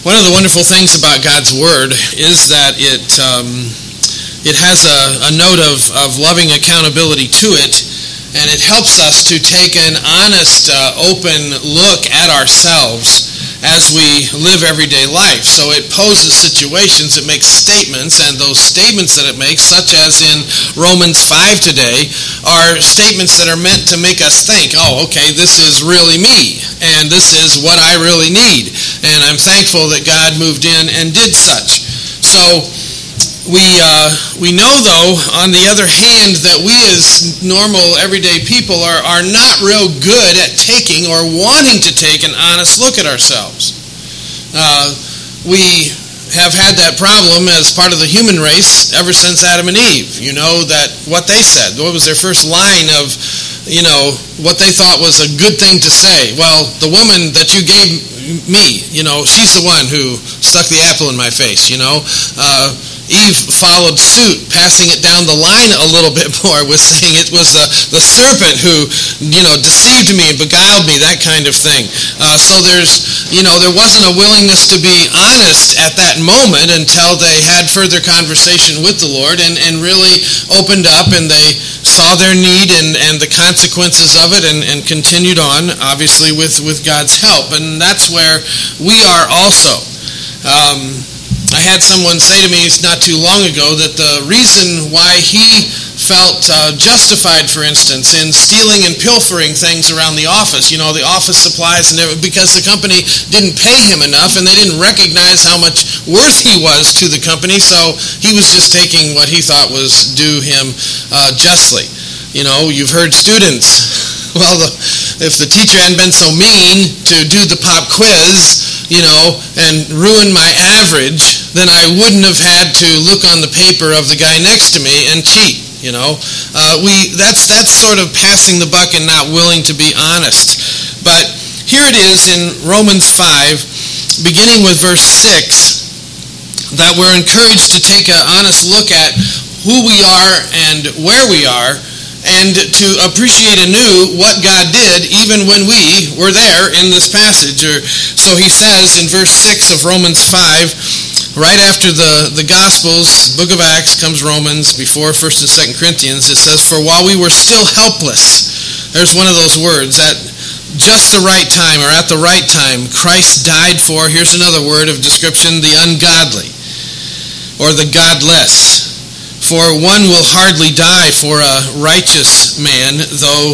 One of the wonderful things about God's Word is that it has a note of loving accountability to it, and it helps us to take an honest, open look at ourselves as we live everyday life. So it poses situations, it makes statements, and those statements that it makes, such as in Romans 5 today, are statements that are meant to make us think, oh, okay, this is really me, and this is what I really need. And I'm thankful that God moved in and did such. So we know, though, on the other hand, that we as normal, everyday people are not real good at taking or wanting to take an honest look at ourselves. We have had that problem as part of the human race ever since Adam and Eve. You know that what they said. What was their first line of, what they thought was a good thing to say? Well, the woman that you gave me, she's the one who stuck the apple in my face, Eve followed suit, passing it down the line a little bit more, with saying it was the serpent who, deceived me and beguiled me, that kind of thing. So there wasn't a willingness to be honest at that moment until they had further conversation with the Lord and really opened up, and they saw their need and the consequences of it and continued on, obviously, with God's help. And that's where we are also. I had someone say to me not too long ago that the reason why he felt justified, for instance, in stealing and pilfering things around the office, the office supplies, and because the company didn't pay him enough and they didn't recognize how much worth he was to the company, so he was just taking what he thought was due him justly. You've heard students, well, if the teacher hadn't been so mean to do the pop quiz, and ruin my average, then I wouldn't have had to look on the paper of the guy next to me and cheat. That's sort of passing the buck and not willing to be honest. But here it is in Romans 5, beginning with verse 6, that we're encouraged to take an honest look at who we are and where we are, and to appreciate anew what God did even when we were there in this passage. So he says in verse 6 of Romans 5, right after the Gospels, book of Acts comes Romans, before 1st and 2nd Corinthians, it says, "For while we were still helpless," there's one of those words, at just the right time, or at the right time, Christ died for, here's another word of description, the ungodly, or the godless. For one will hardly die for a righteous man, though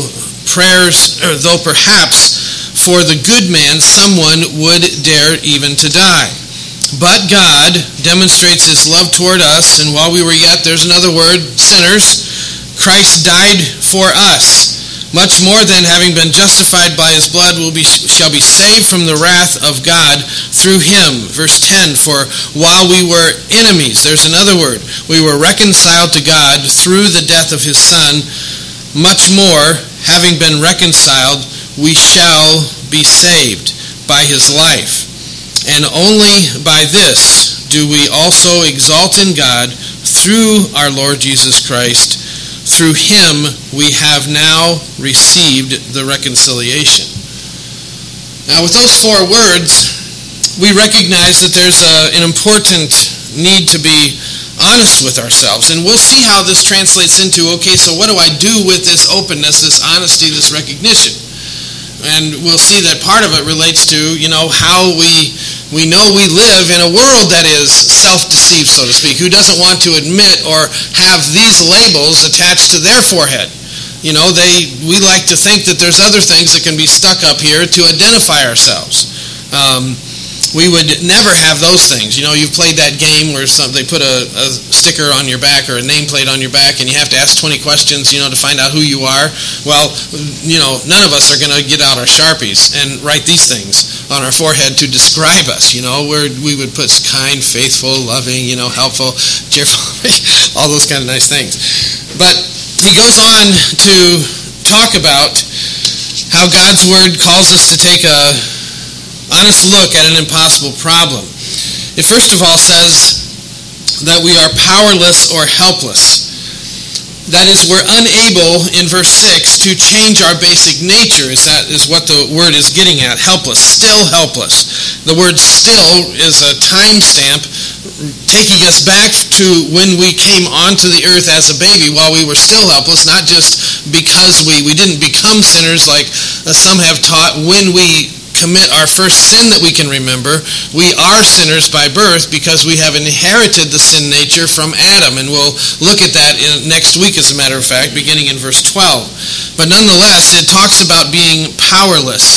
perhaps for the good man someone would dare even to die. But God demonstrates his love toward us, and while we were yet, there's another word, sinners, Christ died for us. Much more than, having been justified by his blood, shall be saved from the wrath of God through him. Verse 10, for while we were enemies, there's another word, we were reconciled to God through the death of his Son. Much more, having been reconciled, we shall be saved by his life. And only by this do we also exalt in God through our Lord Jesus Christ. Through him we have now received the reconciliation. Now, with those four words, we recognize that there's an important need to be honest with ourselves. And we'll see how this translates into, okay, so what do I do with this openness, this honesty, this recognition? And we'll see that part of it relates to, how we know we live in a world that is self-deceived, so to speak, who doesn't want to admit or have these labels attached to their forehead. We like to think that there's other things that can be stuck up here to identify ourselves. We would never have those things. You've played that game where they put a sticker on your back or a nameplate on your back, and you have to ask 20 questions, to find out who you are. Well, none of us are going to get out our Sharpies and write these things on our forehead to describe us. Where we would put kind, faithful, loving, helpful, cheerful, all those kind of nice things. But he goes on to talk about how God's Word calls us to take a honest look at an impossible problem. It first of all says that we are powerless or helpless. That is, we're unable, in verse 6, to change our basic nature. That is what the word is getting at. Helpless, still helpless. The word still is a timestamp taking us back to when we came onto the earth as a baby while we were still helpless, not just because we didn't become sinners like some have taught. When we commit our first sin that we can remember, we are sinners by birth because we have inherited the sin nature from Adam, and we'll look at that next week, as a matter of fact, beginning in verse 12. But nonetheless, it talks about being powerless,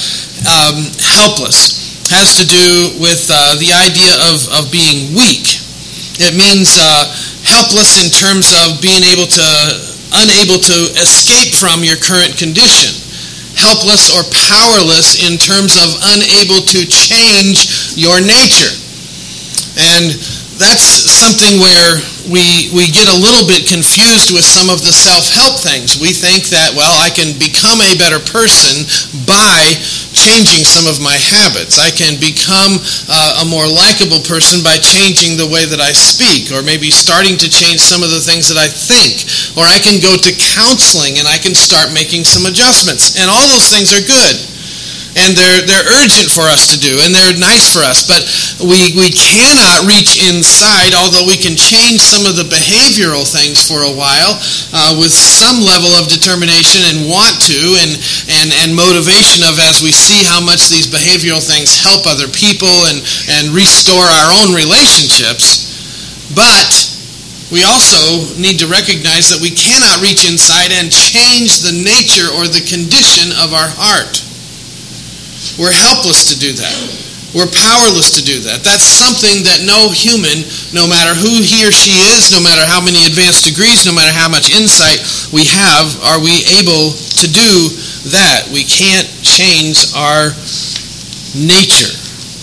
helpless. Has to do with the idea of being weak. It means helpless in terms of being unable to escape from your current condition. Helpless or powerless in terms of unable to change your nature. And that's something where we get a little bit confused with some of the self-help things. We think that, well, I can become a better person by changing some of my habits. I can become a more likable person by changing the way that I speak, or maybe starting to change some of the things that I think. Or I can go to counseling and I can start making some adjustments. And all those things are good. And they're urgent for us to do, and they're nice for us. But we cannot reach inside, although we can change some of the behavioral things for a while with some level of determination and want to, and motivation of as we see how much these behavioral things help other people and restore our own relationships. But we also need to recognize that we cannot reach inside and change the nature or the condition of our heart. We're helpless to do that. We're powerless to do that. That's something that no human, no matter who he or she is, no matter how many advanced degrees, no matter how much insight we have, are we able to do that. We can't change our nature.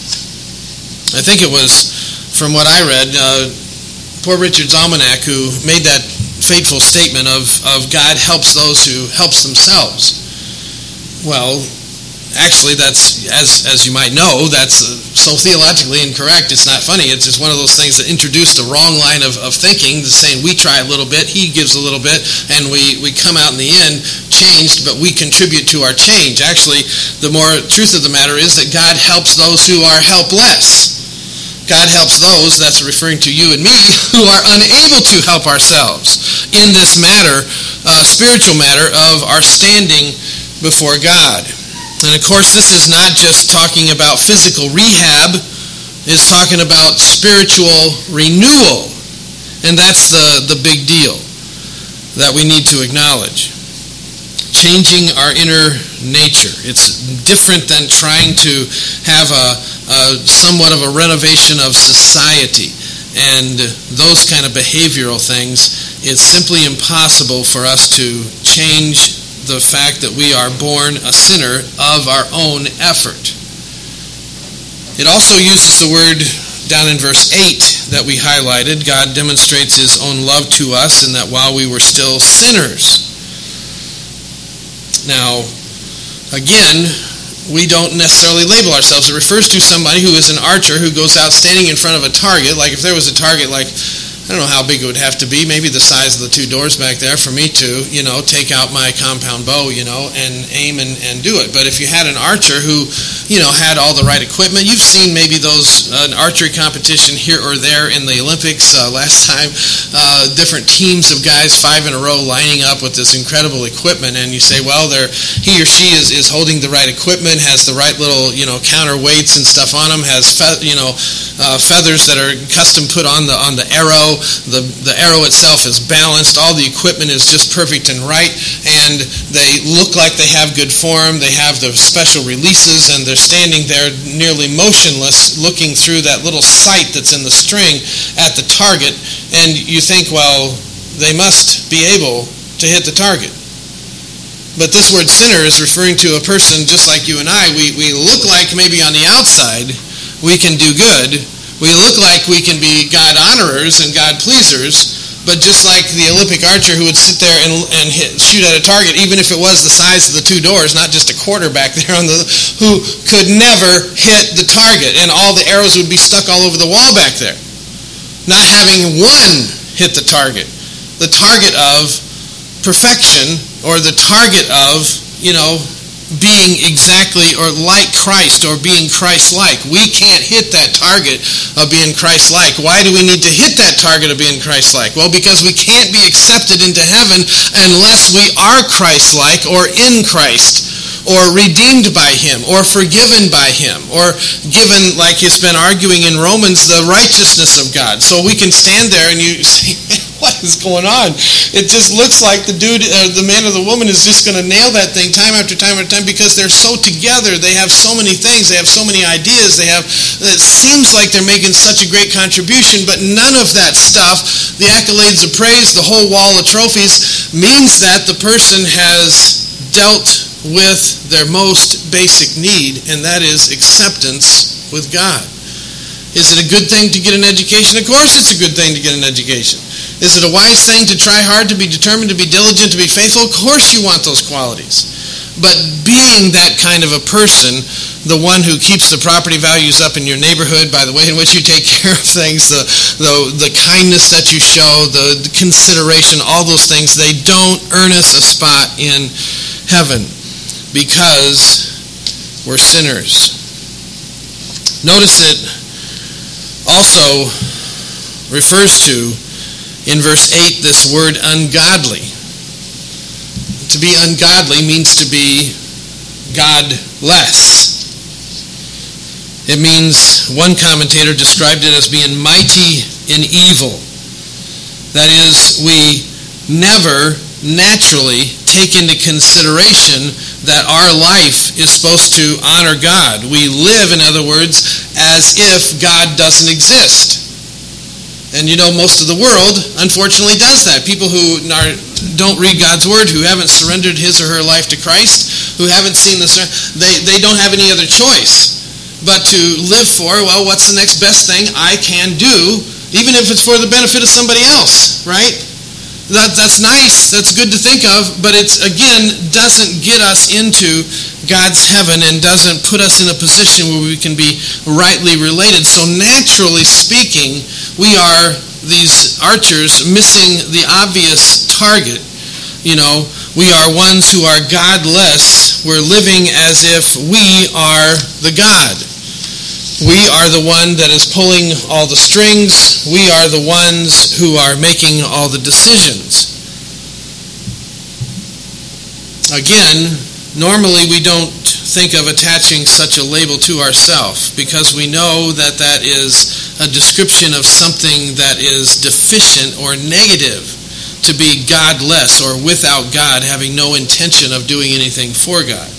I think it was, from what I read, Poor Richard's Almanac, who made that fateful statement of God helps those who helps themselves. Well, actually, that's, as you might know, that's so theologically incorrect, it's not funny. It's just one of those things that introduced the wrong line of thinking, the saying we try a little bit, he gives a little bit, and we come out in the end changed, but we contribute to our change. Actually, the more truth of the matter is that God helps those who are helpless. God helps those, that's referring to you and me, who are unable to help ourselves in this matter, spiritual matter of our standing before God. And of course, this is not just talking about physical rehab, it's talking about spiritual renewal. And that's the big deal that we need to acknowledge. Changing our inner nature. It's different than trying to have somewhat of a renovation of society and those kind of behavioral things. It's simply impossible for us to change the fact that we are born a sinner of our own effort. It also uses the word down in verse 8 that we highlighted. God demonstrates his own love to us in that while we were still sinners. Now, again, we don't necessarily label ourselves. It refers to somebody who is an archer who goes out standing in front of a target. Like if there was a target like, I don't know how big it would have to be, maybe the size of the two doors back there for me to, take out my compound bow, and aim and do it. But if you had an archer who, had all the right equipment, you've seen maybe those, an archery competition here or there in the Olympics last time, different teams of guys, 5 in a row, lining up with this incredible equipment, and you say, well, he or she is holding the right equipment, has the right little, counterweights and stuff on them, has, feathers that are custom put on the arrow. The arrow itself is balanced. All the equipment is just perfect and right, and they look like they have good form. They have the special releases, and they're standing there nearly motionless, looking through that little sight that's in the string at the target, and you think, well, they must be able to hit the target. But this word sinner is referring to a person just like you and I. We look like maybe on the outside we can do good. We look like we can be God honorers and God pleasers, but just like the Olympic archer who would sit there and shoot at a target, even if it was the size of the two doors, not just a quarterback there who could never hit the target, and all the arrows would be stuck all over the wall back there. Not having one hit the target of perfection, or the target of, being exactly or like Christ or being Christ-like. We can't hit that target of being Christ-like. Why do we need to hit that target of being Christ-like? Well, because we can't be accepted into heaven unless we are Christ-like or in Christ, or redeemed by Him, or forgiven by Him, or given, like it's been arguing in Romans, the righteousness of God. So we can stand there and you say, what is going on? It just looks like the dude, the man or the woman is just going to nail that thing time after time after time because they're so together. They have so many things. They have so many ideas. It seems like they're making such a great contribution, but none of that stuff, the accolades of praise, the whole wall of trophies, means that the person has dealt with their most basic need, and that is acceptance with God. Is it a good thing to get an education? Of course it's a good thing to get an education. Is it a wise thing to try hard, to be determined, to be diligent, to be faithful? Of course you want those qualities. But being that kind of a person, the one who keeps the property values up in your neighborhood by the way in which you take care of things, the kindness that you show, the consideration, all those things, they don't earn us a spot in heaven because we're sinners. Notice it also refers to, in verse 8, this word ungodly. To be ungodly means to be godless. It means, one commentator described it as being mighty in evil. That is, we never naturally take into consideration that our life is supposed to honor God. We live, in other words, as if God doesn't exist. And you know, most of the world, unfortunately, does that. People who don't read God's Word, who haven't surrendered his or her life to Christ, who haven't seen they don't have any other choice but to live for, well, what's the next best thing I can do, even if it's for the benefit of somebody else, right? That's nice, that's good to think of, but it's, again, doesn't get us into God's heaven and doesn't put us in a position where we can be rightly related. So naturally speaking, we are these archers missing the obvious target. You know, we are ones who are godless. We're living as if we are the God. We are the one that is pulling all the strings. We are the ones who are making all the decisions. Again, normally we don't think of attaching such a label to ourselves because we know that that is a description of something that is deficient or negative, to be godless or without God, having no intention of doing anything for God.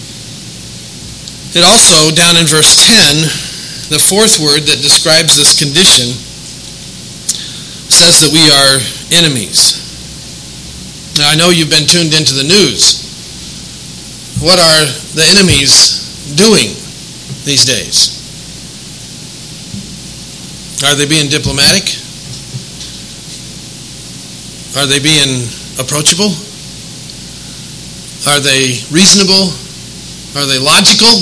It also, down in verse 10, the fourth word that describes this condition says that we are enemies. Now, I know you've been tuned into the news. What are the enemies doing these days? Are they being diplomatic? Are they being approachable? Are they reasonable? Are they logical?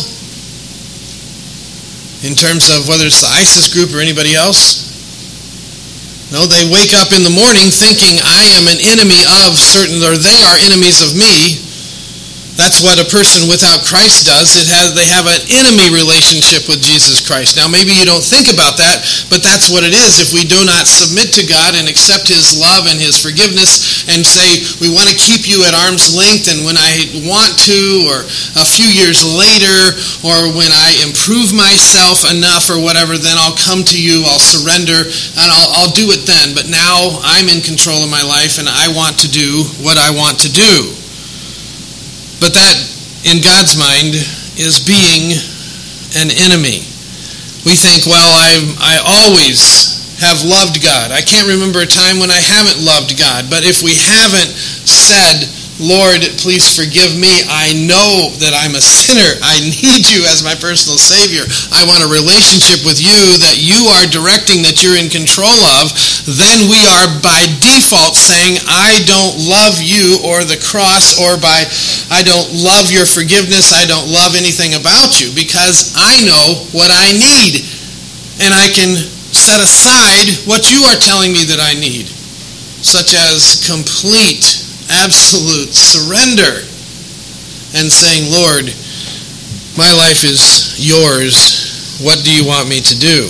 In terms of whether it's the ISIS group or anybody else? No, they wake up in the morning thinking, I am an enemy of certain, or they are enemies of me. That's what a person without Christ does. They have an enemy relationship with Jesus Christ. Now, maybe you don't think about that, but that's what it is. If we do not submit to God and accept His love and His forgiveness and say, we want to keep you at arm's length, and when I want to, or a few years later, or when I improve myself enough or whatever, then I'll come to you, I'll surrender, and I'll do it then. But now I'm in control of my life, and I want to do what I want to do. But that, in God's mind, is being an enemy. We think, well, I always have loved God. I can't remember a time when I haven't loved God. But if we haven't said, Lord, please forgive me, I know that I'm a sinner. I need you as my personal Savior. I want a relationship with you that you are directing, that you're in control of. Then we are by default saying, I don't love you or the cross, or I don't love your forgiveness, I don't love anything about you, because I know what I need. And I can set aside what you are telling me that I need, such as complete, absolute surrender. and saying, Lord, my life is yours. What do you want me to do?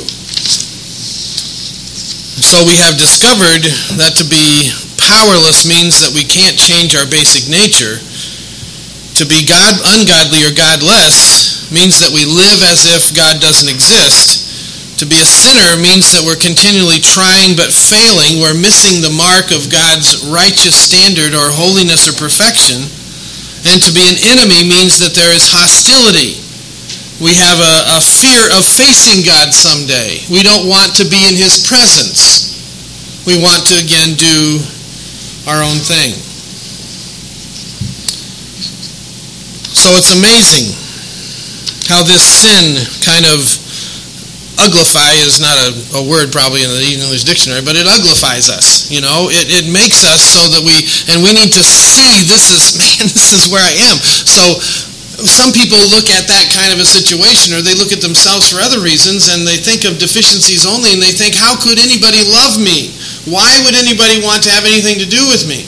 So we have discovered that to be powerless means that we can't change our basic nature. To be ungodly or godless means that we live as if God doesn't exist. To be a sinner means that we're continually trying but failing. We're missing the mark of God's righteous standard or holiness or perfection. And to be an enemy means that there is hostility. We have a fear of facing God someday. We don't want to be in His presence. We want to, again, do our own thing. So it's amazing how this sin kind of uglify is not a word probably in the English dictionary, but it uglifies us. It makes us so that we need to see this is where I am. So some people look at that kind of a situation, or they look at themselves for other reasons, and they think of deficiencies only, and they think, how could anybody love me? Why would anybody want to have anything to do with me?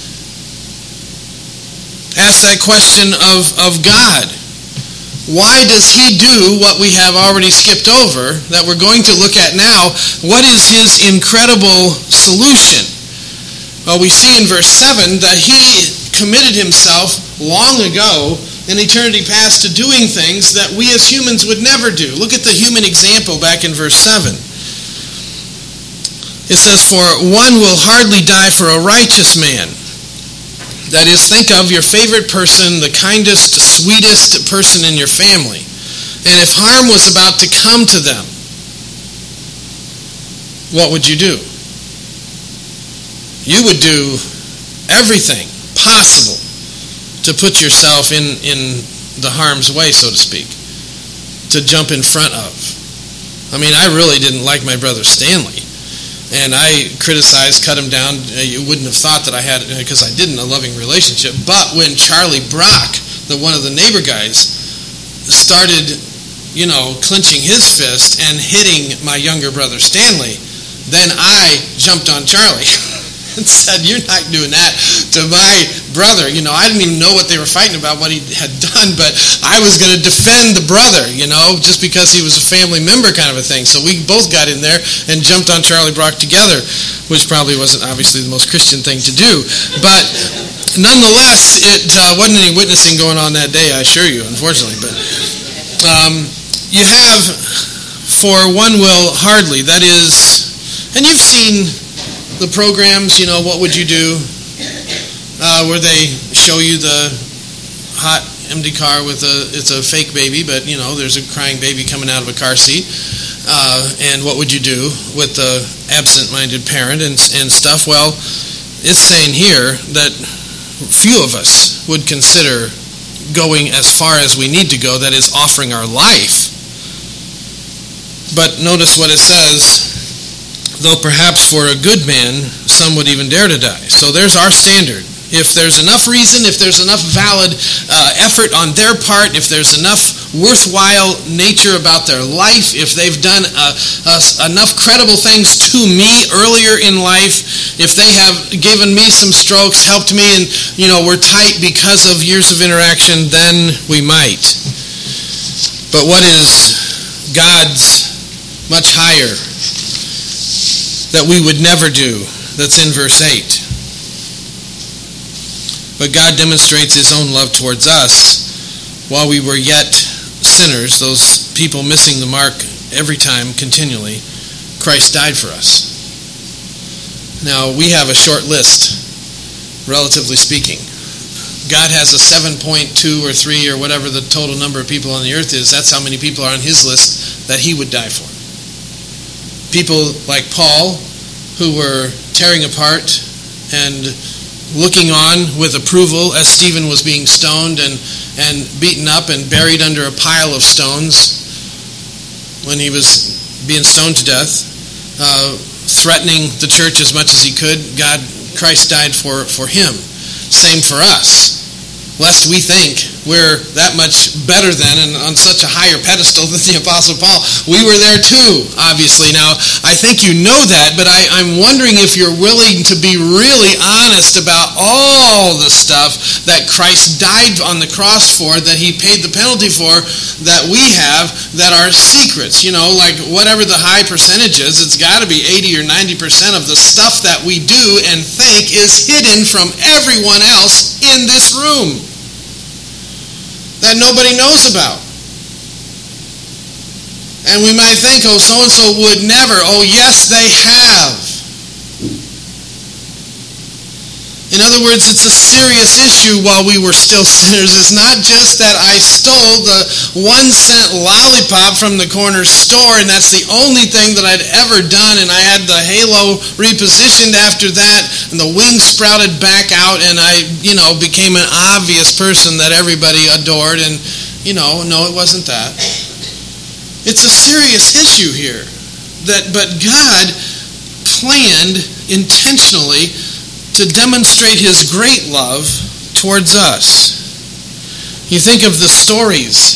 Ask that question of God. Why does He do what we have already skipped over that we're going to look at now? What is His incredible solution? Well, we see in verse 7 that He committed Himself long ago in eternity past to doing things that we as humans would never do. Look at the human example back in verse 7. It says, "For one will hardly die for a righteous man." That is, think of your favorite person, the kindest, sweetest person in your family. And if harm was about to come to them, what would you do? You would do everything possible to put yourself in the harm's way, so to speak, to jump in front of. I mean, I really didn't like my brother Stanley. And I criticized, cut him down. You wouldn't have thought that I had, because I didn't, a loving relationship. But when Charlie Brock, one of the neighbor guys, started, clenching his fist and hitting my younger brother Stanley, then I jumped on Charlie and said, "You're not doing that to my brother." I didn't even know what they were fighting about, what he had done, but I was going to defend the brother, just because he was a family member kind of a thing. So we both got in there and jumped on Charlie Brock together, which probably wasn't obviously the most Christian thing to do. But nonetheless, it wasn't any witnessing going on that day, I assure you, unfortunately. But you have, for one will hardly, that is, and you've seen the programs, What Would You Do? Where they show you the hot empty car with it's a fake baby, but there's a crying baby coming out of a car seat. And what would you do with the absent-minded parent and stuff? Well, it's saying here that few of us would consider going as far as we need to go, that is, offering our life. But notice what it says, though perhaps for a good man, some would even dare to die. So there's our standard. If there's enough reason, if there's enough valid effort on their part, if there's enough worthwhile nature about their life, if they've done enough credible things to me earlier in life, if they have given me some strokes, helped me, and we're tight because of years of interaction, then we might. But what is God's much higher that we would never do? That's in verse 8. But God demonstrates His own love towards us. While we were yet sinners, those people missing the mark every time, continually, Christ died for us. Now, we have a short list, relatively speaking. God has a 7.2 or 3 or whatever the total number of people on the earth is. That's how many people are on His list that He would die for. People like Paul, who were tearing apart and looking on with approval as Stephen was being stoned and beaten up and buried under a pile of stones when he was being stoned to death, threatening the church as much as he could. Christ died for him. Same for us. lest we think we're that much better than and on such a higher pedestal than the Apostle Paul. We were there too, obviously. Now, I think you know that, but I'm wondering if you're willing to be really honest about all the stuff that Christ died on the cross for, that he paid the penalty for, that we have, that are secrets. Like whatever the high percentage is, it's got to be 80 or 90% of the stuff that we do and think is hidden from everyone else in this room that nobody knows about. And we might think, oh, so-and-so would never. Oh, yes, they have. In other words, it's a serious issue while we were still sinners. It's not just that I stole the 1-cent lollipop from the corner store and that's the only thing that I'd ever done, and I had the halo repositioned after that and the wings sprouted back out and I, became an obvious person that everybody adored, and, no, it wasn't that. It's a serious issue here. But God planned intentionally to demonstrate his great love towards us. You think of the stories,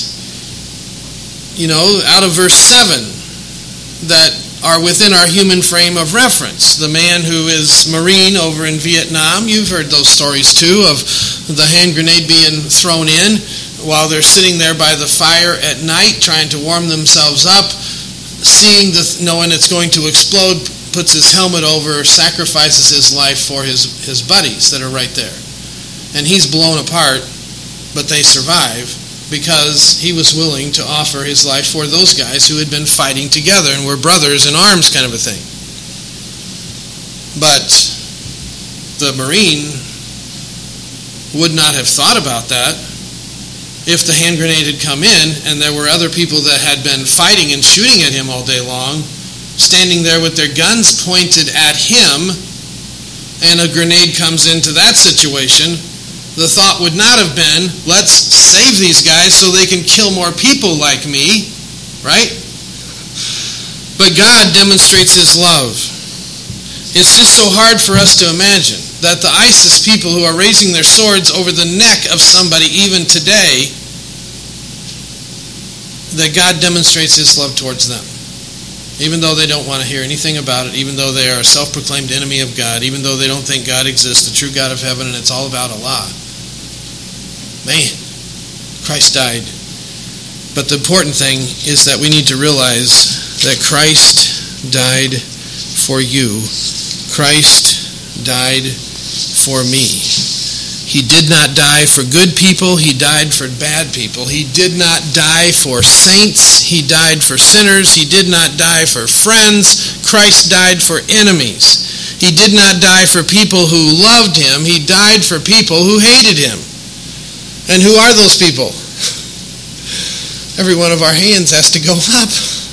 out of verse 7 that are within our human frame of reference. The man who is Marine over in Vietnam, you've heard those stories too, of the hand grenade being thrown in while they're sitting there by the fire at night trying to warm themselves up, knowing it's going to explode, puts his helmet over, sacrifices his life for his buddies that are right there. And he's blown apart, but they survive because he was willing to offer his life for those guys who had been fighting together and were brothers in arms, kind of a thing. But the Marine would not have thought about that if the hand grenade had come in and there were other people that had been fighting and shooting at him all day long, standing there with their guns pointed at him, and a grenade comes into that situation. The thought would not have been, let's save these guys so they can kill more people like me, right? But God demonstrates his love. It's just so hard for us to imagine that the ISIS people who are raising their swords over the neck of somebody even today, that God demonstrates his love towards them. Even though they don't want to hear anything about it, even though they are a self-proclaimed enemy of God, even though they don't think God exists, the true God of heaven, and it's all about Allah. Man, Christ died. But the important thing is that we need to realize that Christ died for you. Christ died for me. He did not die for good people. He died for bad people. He did not die for saints. He died for sinners. He did not die for friends. Christ died for enemies. He did not die for people who loved him. He died for people who hated him. And who are those people? Every one of our hands has to go up.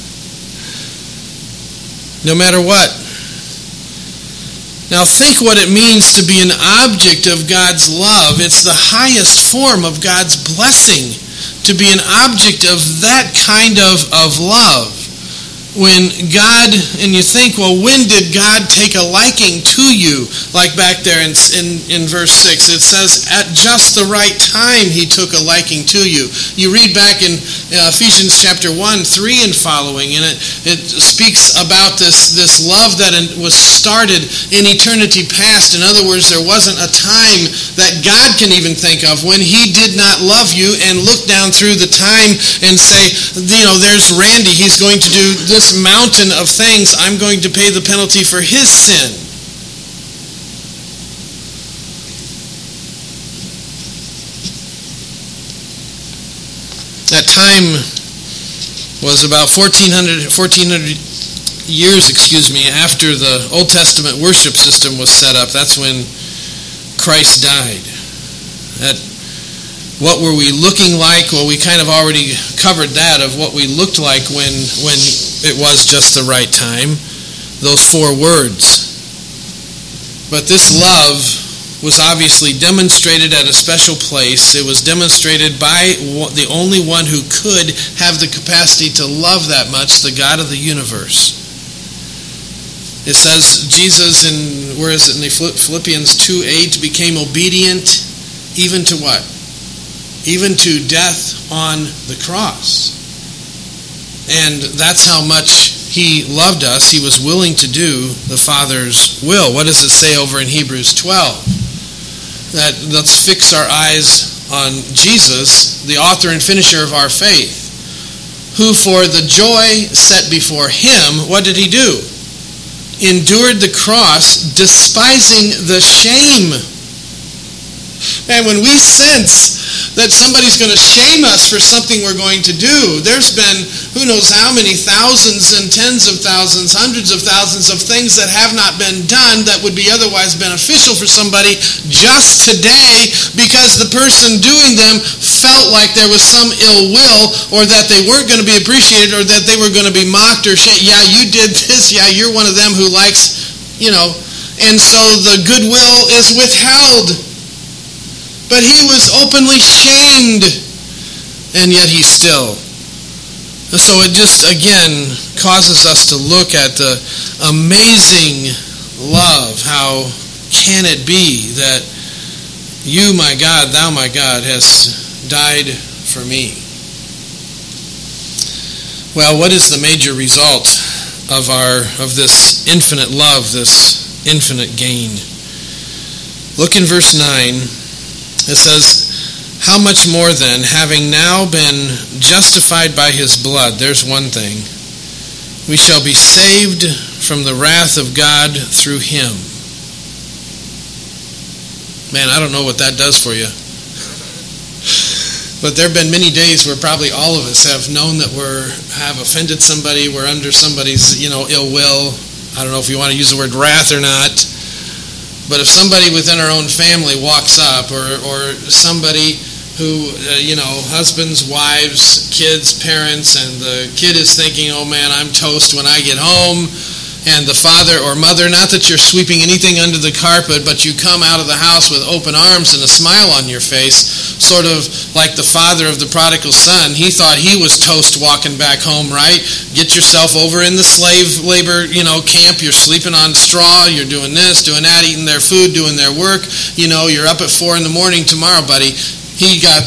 No matter what. Now think what it means to be an object of God's love. It's the highest form of God's blessing, to be an object of that kind of love. When God, and you think, well, when did God take a liking to you? Like back there in verse 6, it says, at just the right time he took a liking to you. You read back in Ephesians chapter 1, 3 and following, and it speaks about this love that was started in eternity past. In other words, there wasn't a time that God can even think of when he did not love you and look down through the time and say, there's Randy, he's going to do this mountain of things. I'm going to pay the penalty for his sin. That time was about 1400 years, after the Old Testament worship system was set up. That's when Christ died. What were we looking like? Well, we kind of already covered that, of what we looked like when it was just the right time. Those 4 words. But this love was obviously demonstrated at a special place. It was demonstrated by the only one who could have the capacity to love that much, the God of the universe. It says Jesus in Philippians 2:8 became obedient even to what? even to death on the cross. And that's how much he loved us. He was willing to do the Father's will. What does it say over in Hebrews 12? That let's fix our eyes on Jesus, the author and finisher of our faith, who for the joy set before him, what did he do? Endured the cross, despising the shame. And when we sense that somebody's going to shame us for something we're going to do, there's been who knows how many thousands and tens of thousands, hundreds of thousands of things that have not been done that would be otherwise beneficial for somebody just today because the person doing them felt like there was some ill will or that they weren't going to be appreciated or that they were going to be mocked or shit. Yeah, you did this. Yeah, you're one of them who likes, and so the goodwill is withheld. But he was openly shamed, and yet he still. So it just, again, causes us to look at the amazing love. How can it be that you, my God, thou, my God, hast died for me? Well, what is the major result of this infinite love, this infinite gain? Look in verse 9. It says, how much more then, having now been justified by his blood, there's one thing, we shall be saved from the wrath of God through him. Man, I don't know what that does for you. But there have been many days where probably all of us have known that we have offended somebody, we're under somebody's, ill will. I don't know if you want to use the word wrath or not. But if somebody within our own family walks up, or somebody who, husbands, wives, kids, parents, and the kid is thinking, oh man, I'm toast when I get home, and the father or mother, not that you're sweeping anything under the carpet, but you come out of the house with open arms and a smile on your face, sort of like the father of the prodigal son. He thought he was toast walking back home, right? Get yourself over in the slave labor, camp. You're sleeping on straw. You're doing this, doing that, eating their food, doing their work. You're up at 4 a.m. tomorrow, buddy. He got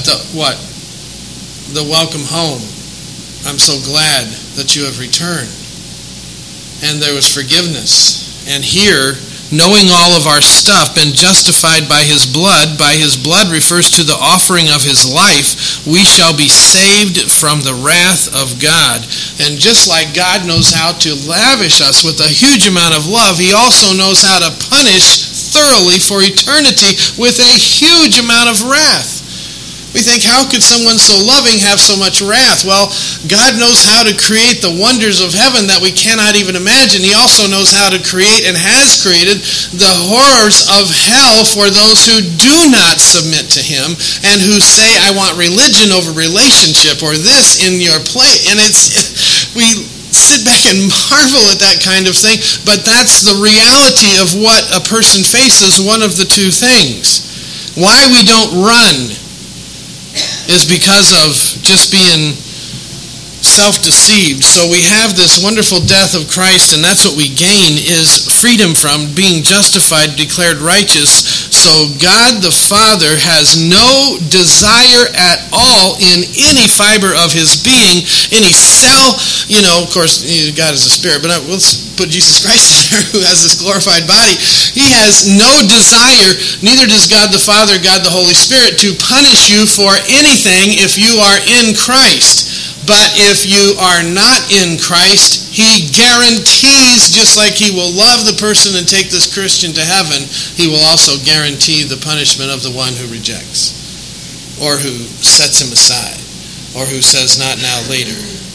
the welcome home. I'm so glad that you have returned. And there was forgiveness. And here, knowing all of our stuff, been justified by his blood refers to the offering of his life, we shall be saved from the wrath of God. And just like God knows how to lavish us with a huge amount of love, he also knows how to punish thoroughly for eternity with a huge amount of wrath. We think, how could someone so loving have so much wrath? Well, God knows how to create the wonders of heaven that we cannot even imagine. He also knows how to create and has created the horrors of hell for those who do not submit to him and who say, I want religion over relationship, or this in your place. And we sit back and marvel at that kind of thing, but that's the reality of what a person faces, one of the two things. Why we don't run is because of just being self-deceived. So we have this wonderful death of Christ, and that's what we gain, is freedom from being justified, declared righteous. So God the Father has no desire at all in any fiber of his being, any cell, of course, God is a spirit, but let's put Jesus Christ in there, who has this glorified body. He has no desire, neither does God the Father, God the Holy Spirit, to punish you for anything if you are in Christ. But if you are not in Christ, he guarantees, just like he will love the person and take this Christian to heaven, he will also guarantee the punishment of the one who rejects, or who sets him aside, or who says not now, later.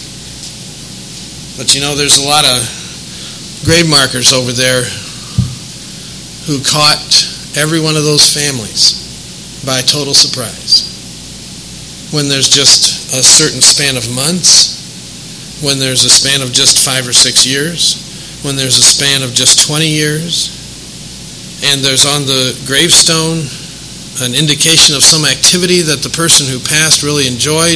But there's a lot of grave markers over there who caught every one of those families by total surprise. When there's just a certain span of months, when there's a span of just 5 or 6 years, when there's a span of just 20 years, and there's on the gravestone an indication of some activity that the person who passed really enjoyed.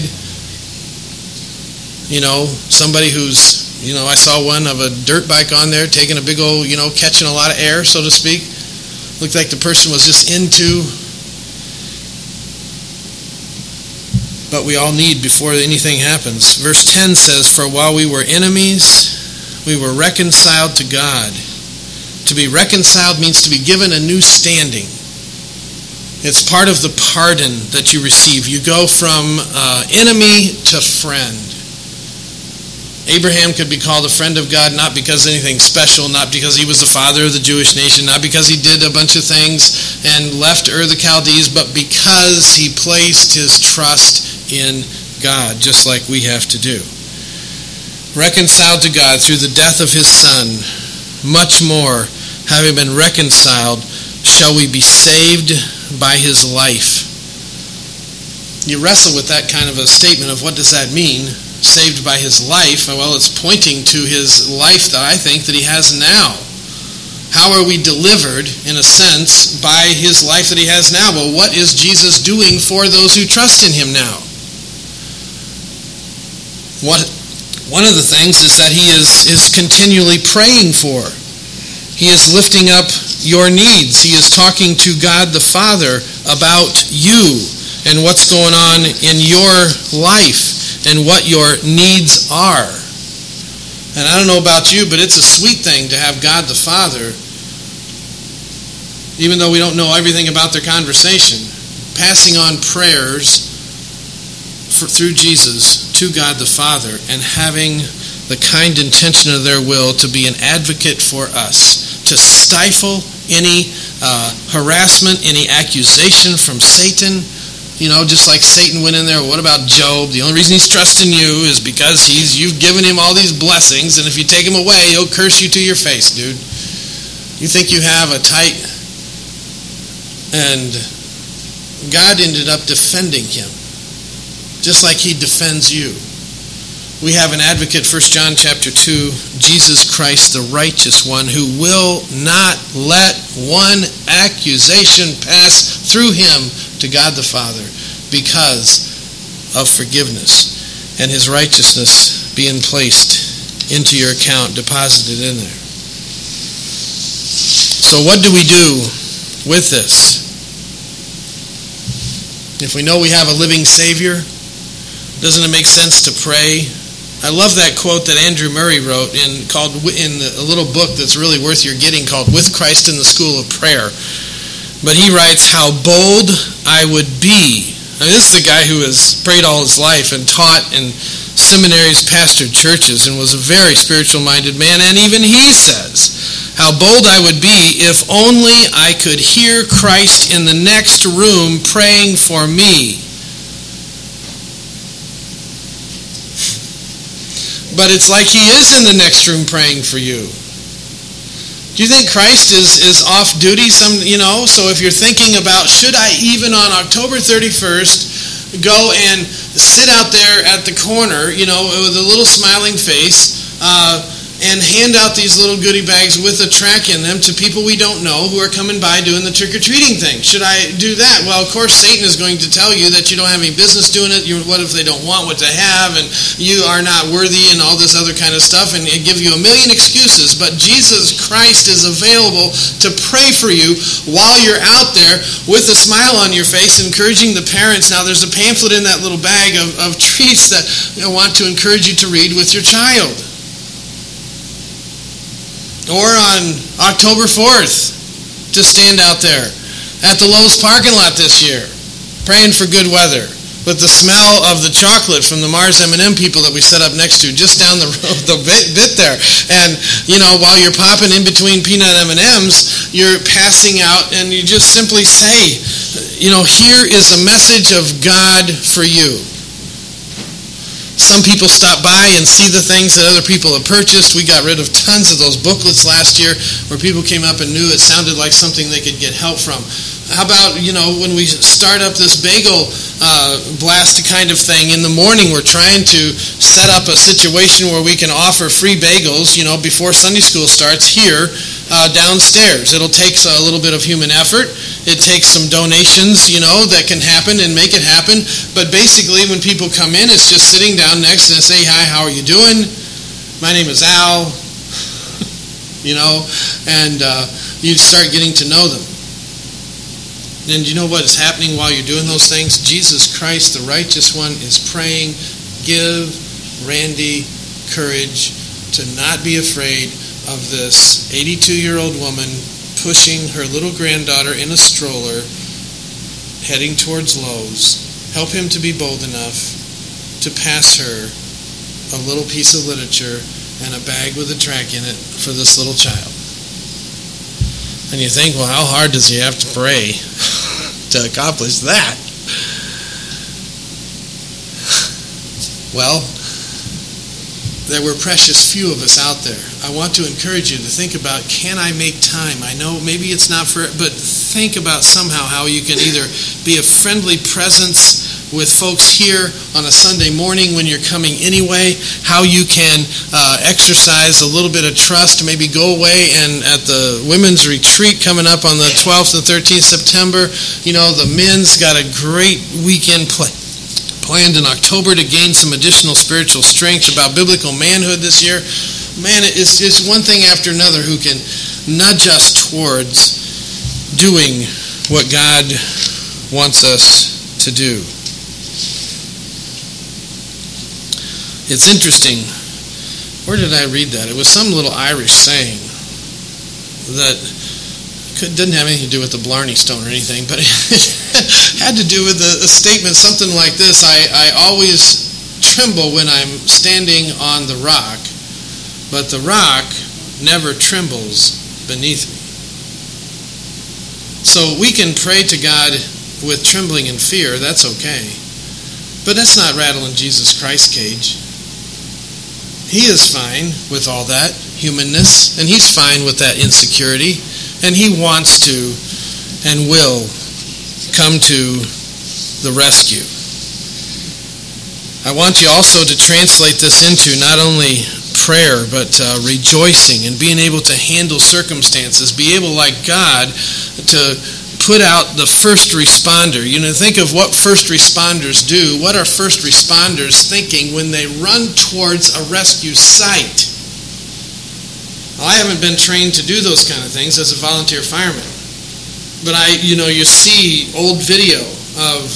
Somebody who's, I saw one of a dirt bike on there taking a big old, catching a lot of air, so to speak. Looked like the person was just into but we all need before anything happens. Verse 10 says, "For while we were enemies, we were reconciled to God." To be reconciled means to be given a new standing. It's part of the pardon that you receive. You go from enemy to friend. Abraham could be called a friend of God not because anything special, not because he was the father of the Jewish nation, not because he did a bunch of things and left Ur the Chaldees, but because he placed his trust in God, just like we have to do. Reconciled to God through the death of his Son, much more, having been reconciled, shall we be saved by his life. You wrestle with that kind of a statement of what does that mean? Saved by his life. Well, it's pointing to his life that I think that he has now. How are we delivered, in a sense, by his life that he has now? Well, what is Jesus doing for those who trust in him now? One of the things is that he is continually praying for. He is lifting up your needs. He is talking to God the Father about you and what's going on in your life and what your needs are. And I don't know about you, but it's a sweet thing to have God the Father, even though we don't know everything about their conversation, passing on prayers through Jesus to God the Father and having the kind intention of their will to be an advocate for us, to stifle any harassment, any accusation from Satan. You know, just like Satan went in there, what about Job? The only reason he's trusting you is because you've given him all these blessings, and if you take him away, he'll curse you to your face, dude. You think you have a tight... And God ended up defending him, just like he defends you. We have an advocate, 1 John chapter 2, Jesus Christ, the righteous one, who will not let one accusation pass through him to God the Father because of forgiveness and his righteousness being placed into your account, deposited in there. So what do we do with this? If we know we have a living Savior, doesn't it make sense to pray? I love that quote that Andrew Murray wrote in a little book that's really worth your getting called With Christ in the School of Prayer. But he writes, "How bold I would be." I mean, this is a guy who has prayed all his life and taught in seminaries, pastored churches, and was a very spiritual-minded man. And even he says, "How bold I would be if only I could hear Christ in the next room praying for me." But it's like he is in the next room praying for you. Do you think Christ is off duty? So if you're thinking about, should I even on October 31st go and sit out there at the corner, with a little smiling face, and hand out these little goodie bags with a track in them to people we don't know who are coming by doing the trick-or-treating thing? Should I do that? Well, of course, Satan is going to tell you that you don't have any business doing it. What if they don't want what they have, and you are not worthy, and all this other kind of stuff, and it give you a million excuses. But Jesus Christ is available to pray for you while you're out there with a smile on your face, encouraging the parents. Now, there's a pamphlet in that little bag of treats that I want to encourage you to read with your child. Or on October 4th, to stand out there at the Lowe's parking lot this year, praying for good weather, with the smell of the chocolate from the Mars M&M people that we set up next to, just down the road, the bit there. And, while you're popping in between peanut M&Ms, you're passing out, and you just simply say, here is a message of God for you. Some people stop by and see the things that other people have purchased. We got rid of tons of those booklets last year where people came up and knew it sounded like something they could get help from. How about, when we start up this bagel blast kind of thing in the morning, we're trying to set up a situation where we can offer free bagels, before Sunday school starts here downstairs. It'll take a little bit of human effort. It takes some donations, that can happen and make it happen. But basically, when people come in, it's just sitting down next and say, "Hi, how are you doing? My name is Al." And you start getting to know them. And you know what is happening while you're doing those things? Jesus Christ, the righteous one, is praying, give Randy courage to not be afraid of this 82-year-old woman pushing her little granddaughter in a stroller heading towards Lowe's. Help him to be bold enough to pass her a little piece of literature and a bag with a tract in it for this little child. And you think, well, how hard does he have to pray to accomplish that? Well, there were precious few of us out there. I want to encourage you to think about, can I make time? I know maybe it's not for, but think about somehow how you can either be a friendly presence with folks here on a Sunday morning when you're coming anyway, how you can exercise a little bit of trust, maybe go away and at the women's retreat coming up on the 12th and 13th September, the men's got a great weekend planned in October to gain some additional spiritual strength about biblical manhood this year. Man, it's just one thing after another who can nudge us towards doing what God wants us to do. It's interesting. Where did I read that? It was some little Irish saying that didn't have anything to do with the Blarney Stone or anything, but it had to do with a statement, something like this: I always tremble when I'm standing on the rock, but the rock never trembles beneath me. So we can pray to God with trembling and fear, that's okay. But that's not rattling Jesus Christ's cage. He is fine with all that humanness, and he's fine with that insecurity, and he wants to and will come to the rescue. I want you also to translate this into not only prayer, but rejoicing and being able to handle circumstances, be able, like God, to put out the first responder. Think of what first responders do. What are first responders thinking when they run towards a rescue site? Well, I haven't been trained to do those kind of things as a volunteer fireman. But you see old video of,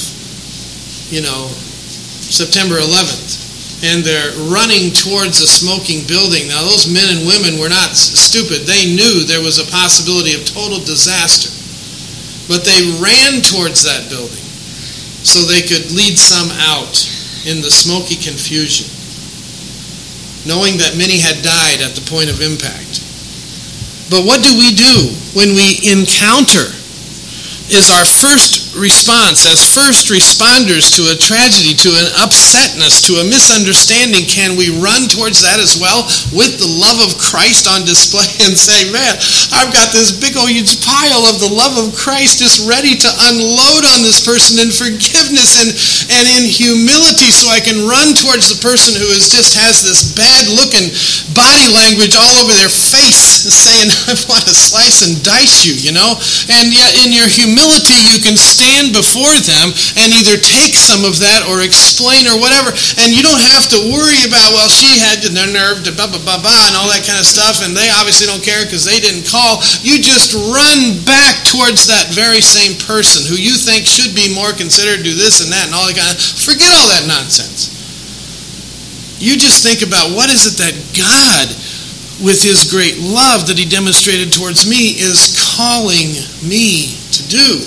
September 11th, and they're running towards a smoking building. Now, those men and women were not stupid. They knew there was a possibility of total disaster. But they ran towards that building so they could lead some out in the smoky confusion, knowing that many had died at the point of impact. But what do we do when we encounter? Is our first response as first responders to a tragedy, to an upsetness, to a misunderstanding, can we run towards that as well with the love of Christ on display and say, man, I've got this big old huge pile of the love of Christ just ready to unload on this person in forgiveness and in humility, so I can run towards the person who has this bad looking body language all over their face saying, I want to slice and dice you, and yet in your humility you can stand before them and either take some of that or explain or whatever, and you don't have to worry about, well, she had the nerve to blah, blah, blah, blah, and all that kind of stuff, and they obviously don't care because they didn't call. You just run back towards that very same person who you think should be more considered, do this and that and all that kind of, forget all that nonsense. You just think about, what is it that God, with his great love that he demonstrated towards me, is calling me to do?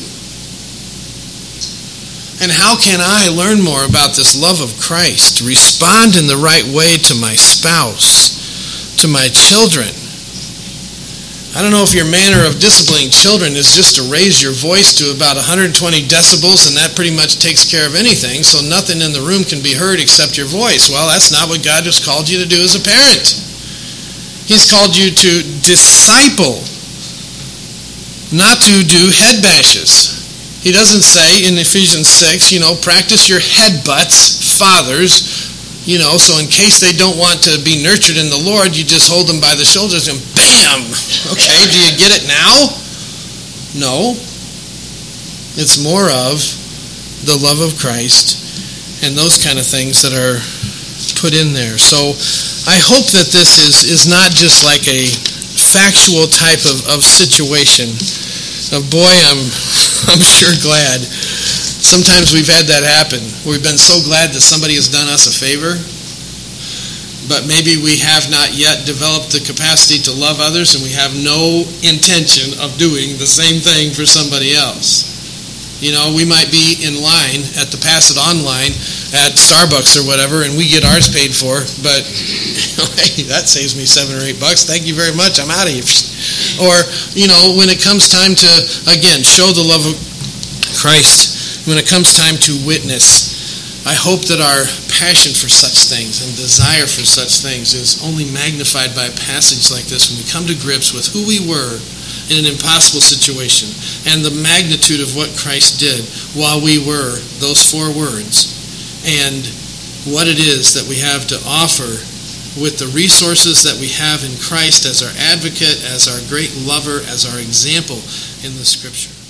And how can I learn more about this love of Christ, to respond in the right way to my spouse, to my children? I don't know if your manner of disciplining children is just to raise your voice to about 120 decibels, and that pretty much takes care of anything, so nothing in the room can be heard except your voice. Well, that's not what God has called you to do as a parent. He's called you to disciple, not to do head bashes. He doesn't say in Ephesians 6, practice your headbutts, fathers, so in case they don't want to be nurtured in the Lord, you just hold them by the shoulders and bam! Okay, do you get it now? No. It's more of the love of Christ and those kind of things that are put in there. So I hope that this is not just like a factual type of situation of, boy, I'm I'm sure glad. Sometimes we've had that happen. We've been so glad that somebody has done us a favor, but maybe we have not yet developed the capacity to love others, and we have no intention of doing the same thing for somebody else. You know, we might be in line at the Pass It On line at Starbucks or whatever, and we get ours paid for, but hey, that saves me $7 or $8. Thank you very much. I'm out of here. Or, you know, when it comes time to, again, show the love of Christ, when it comes time to witness, I hope that our passion for such things and desire for such things is only magnified by a passage like this when we come to grips with who we were in an impossible situation and the magnitude of what Christ did while we were those 4 words, and what it is that we have to offer with the resources that we have in Christ as our advocate, as our great lover, as our example in the Scripture.